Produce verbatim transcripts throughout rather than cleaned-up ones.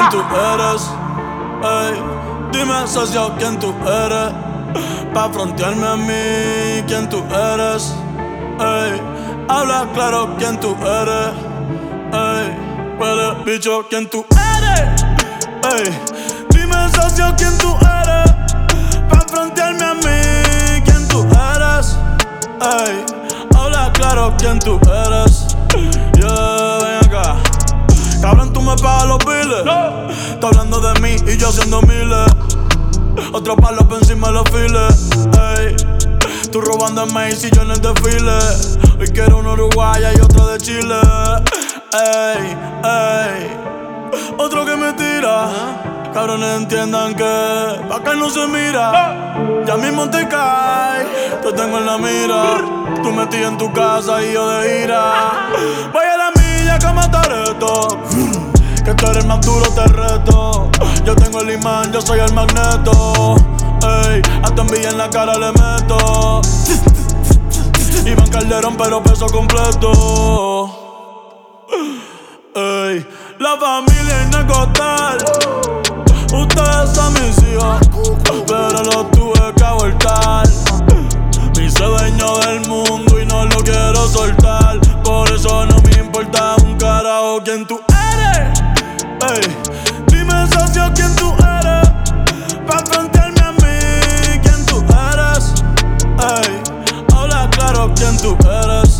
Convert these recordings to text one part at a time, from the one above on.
quién tú eres. Ey, dime, socio, quién tú eres. Pa' frontearme a mí, quién tú eres. Ey, habla claro quién tú eres. Ey, huele bicho, quién tú eres. Ey, dime, socio, quién tú eres. Pa' frontearme a mí, quién tú eres. Ey, habla claro quién tú eres. Yeah, ven acá. Cabrón, tú me pagas los biles. No. Está hablando de mí y yo haciendo miles. Otro palo por encima de los files. Ey, tú robando en Macy's y yo en el desfile. Hoy quiero un uruguaya y otro de Chile. Ey, ey, otro que me tira. Cabrones entiendan que pa' acá no se mira. Ya mismo te cae, te tengo en la mira. Tú metí en tu casa y yo de ira. Voy a la milla que mataré esto. Que tú eres el más duro, te reto. Yo tengo el imán, yo soy el magneto. Ey, hasta envidia en la cara le meto. Iván Calderón, pero peso completo. Ey, la familia es narcotal. Ustedes son mis hijos, pero los tuve que abortar. Me hice dueño del mundo y no lo quiero soltar. Por eso no me importa un carajo quién tú eres. Ey, dime, socio, quién tú eres. Pa' frontearme a mí, quién tú eres. Ey, habla claro quién tú eres.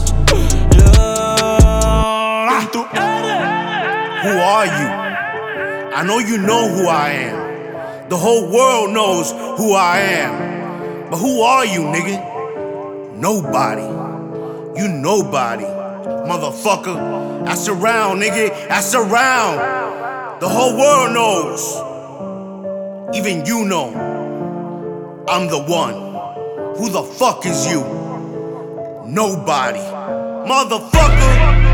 Yeah, quién tú eres. Who are you? I know you know who I am. The whole world knows who I am. But who are you, nigga? Nobody. You nobody, motherfucker. That's around, nigga. That's around. The whole world knows. Even you know. I'm the one. Who the fuck is you? Nobody. Motherfucker.